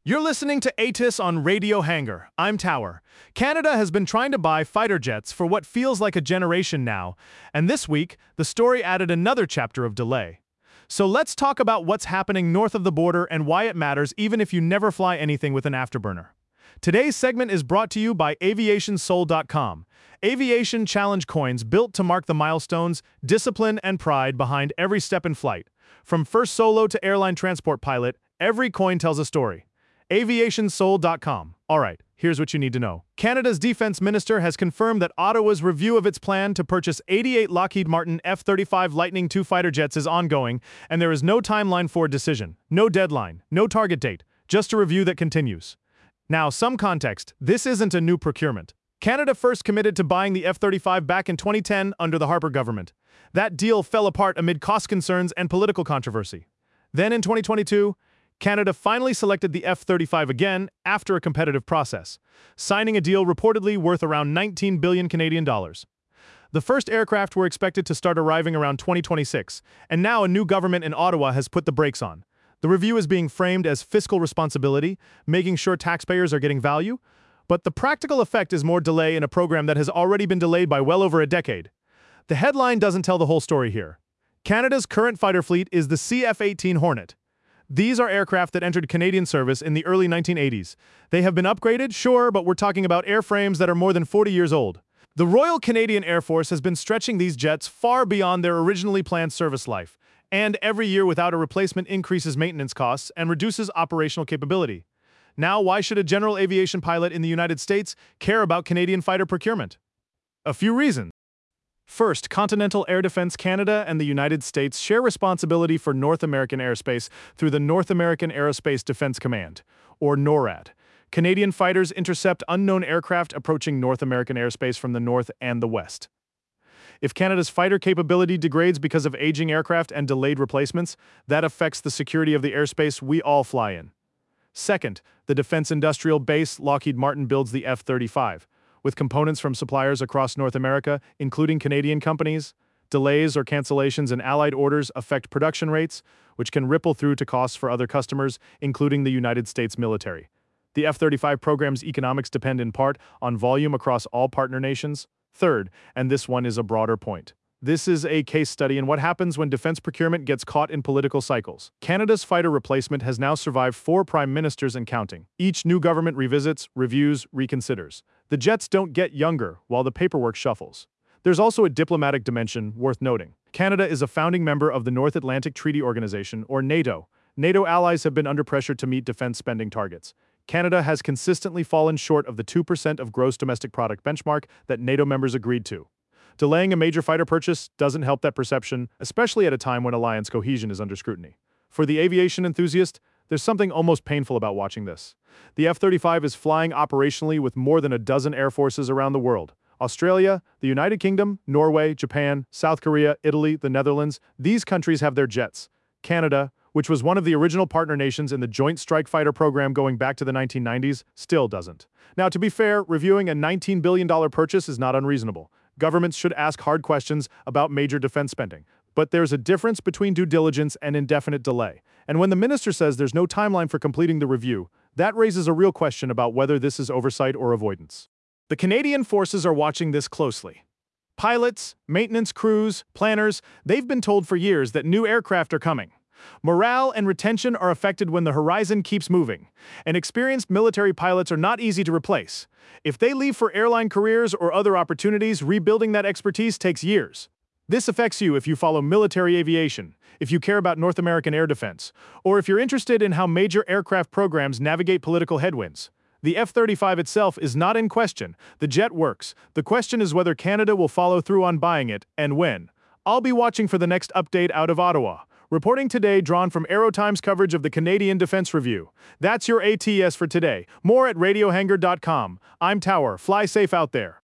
You're listening to ATIS on Radio Hangar. I'm Tower. Canada has been trying to buy fighter jets for what feels like a generation now, and this week, the story added another chapter of delay. So let's talk about what's happening north of the border and why it matters even if you never fly anything with an afterburner. Today's segment is brought to you by AviationSoul.com. Aviation challenge coins built to mark the milestones, discipline, and pride behind every step in flight. From first solo to airline transport pilot, every coin tells a story. AviationSoul.com. Alright, here's what you need to know. Canada's defense minister has confirmed that Ottawa's review of its plan to purchase 88 Lockheed Martin F-35 Lightning II fighter jets is ongoing, and there is no timeline for a decision, no deadline, no target date, just a review that continues. Now, some context, this isn't a new procurement. Canada first committed to buying the F-35 back in 2010 under the Harper government. That deal fell apart amid cost concerns and political controversy. Then in 2022, Canada finally selected the F-35 again after a competitive process, signing a deal reportedly worth around 19 billion Canadian dollars. The first aircraft were expected to start arriving around 2026, and now a new government in Ottawa has put the brakes on. The review is being framed as fiscal responsibility, making sure taxpayers are getting value, but the practical effect is more delay in a program that has already been delayed by well over a decade. The headline doesn't tell the whole story here. Canada's current fighter fleet is the CF-18 Hornet. These are aircraft that entered Canadian service in the early 1980s. They have been upgraded, sure, but we're talking about airframes that are more than 40 years old. The Royal Canadian Air Force has been stretching these jets far beyond their originally planned service life, and every year without a replacement increases maintenance costs and reduces operational capability. Now, why should a general aviation pilot in the United States care about Canadian fighter procurement? A few reasons. First, Continental Air Defense Canada and the United States share responsibility for North American airspace through the North American Aerospace Defense Command, or NORAD. Canadian fighters intercept unknown aircraft approaching North American airspace from the north and the west. If Canada's fighter capability degrades because of aging aircraft and delayed replacements, that affects the security of the airspace we all fly in. Second, the defense industrial base Lockheed Martin builds the F-35. With components from suppliers across North America, including Canadian companies, delays or cancellations in allied orders affect production rates, which can ripple through to costs for other customers, including the United States military. The F-35 program's economics depend in part on volume across all partner nations. Third, and this one is a broader point. This is a case study in what happens when defense procurement gets caught in political cycles. Canada's fighter replacement has now survived 4 prime ministers and counting. Each new government revisits, reviews, reconsiders. The jets don't get younger while the paperwork shuffles. There's also a diplomatic dimension worth noting. Canada is a founding member of the North Atlantic Treaty Organization, or NATO. NATO allies have been under pressure to meet defense spending targets. Canada has consistently fallen short of the 2% of gross domestic product benchmark that NATO members agreed to. Delaying a major fighter purchase doesn't help that perception, especially at a time when alliance cohesion is under scrutiny. For the aviation enthusiast, there's something almost painful about watching this. The F-35 is flying operationally with more than a dozen air forces around the world. Australia, the United Kingdom, Norway, Japan, South Korea, Italy, the Netherlands, these countries have their jets. Canada, which was one of the original partner nations in the Joint Strike Fighter program going back to the 1990s, still doesn't. Now, to be fair, reviewing a $19 billion purchase is not unreasonable. Governments should ask hard questions about major defense spending. But there's a difference between due diligence and indefinite delay. And when the minister says there's no timeline for completing the review, that raises a real question about whether this is oversight or avoidance. The Canadian forces are watching this closely. Pilots, maintenance crews, planners, they've been told for years that new aircraft are coming. Morale and retention are affected when the horizon keeps moving, and experienced military pilots are not easy to replace. If they leave for airline careers or other opportunities, rebuilding that expertise takes years. This affects you if you follow military aviation, if you care about North American air defense, or if you're interested in how major aircraft programs navigate political headwinds. The F-35 itself is not in question. The jet works. The question is whether Canada will follow through on buying it, and when. I'll be watching for the next update out of Ottawa. Reporting today drawn from Aerotime's coverage of the Canadian Defense Review. That's your ATS for today. More at radiohangar.com. I'm Tower. Fly safe out there.